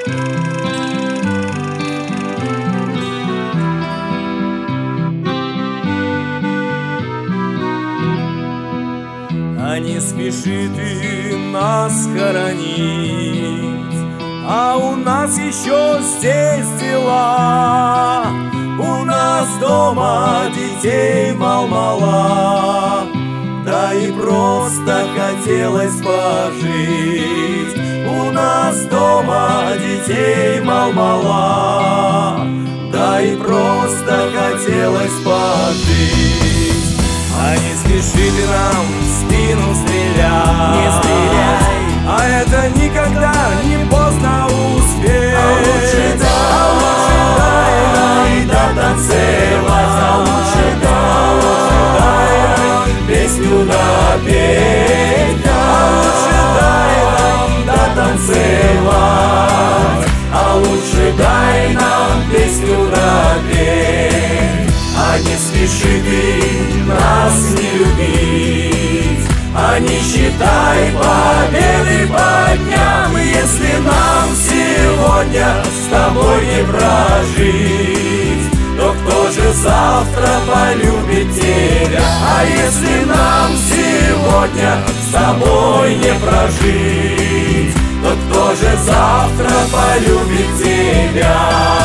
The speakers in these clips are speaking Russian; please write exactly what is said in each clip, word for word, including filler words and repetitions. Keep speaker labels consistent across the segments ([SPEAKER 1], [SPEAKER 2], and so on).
[SPEAKER 1] А не спеши ты нас хоронить, а у нас еще здесь дела. У нас дома детей мал-мала, да и просто хотелось пожить. У нас дома детей мал-мала, да и просто хотелось пожить. А не спеши ты нам в спину стрелять,
[SPEAKER 2] не стреляй,
[SPEAKER 1] а это никогда не поздно успеть.
[SPEAKER 2] А лучше дай,
[SPEAKER 1] а лучше дай нам
[SPEAKER 2] дотанцевать,
[SPEAKER 1] а лучше дай, дай нам песню напеть, а лучше дай нам дотанцевать, а лучше дай нам песню напеть. А не спеши ты нас не любить, а не считай победы по дням. Если нам сегодня с тобой не прожить, то кто же завтра полюбит тебя? А если нам сегодня с тобой не прожить, то кто же завтра полюбит тебя?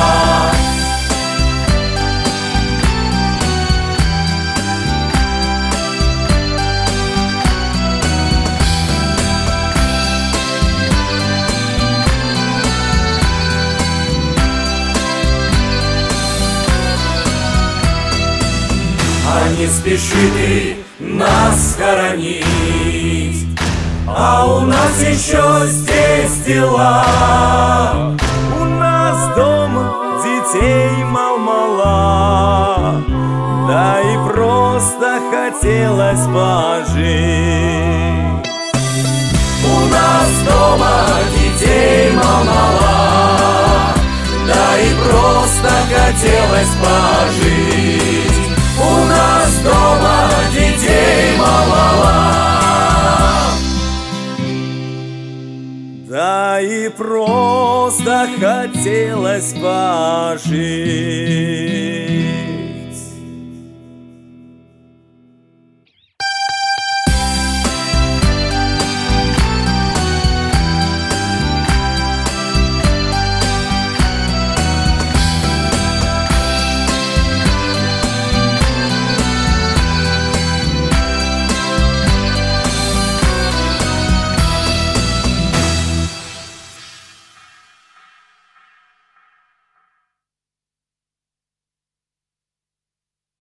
[SPEAKER 1] А не спеши ты нас хоронить, а у нас еще здесь дела. У нас дома детей мал-мала, да и просто хотелось пожить. У нас дома детей мал-мала, да и просто хотелось пожить. У нас дома детей мало, да и просто хотелось пожить.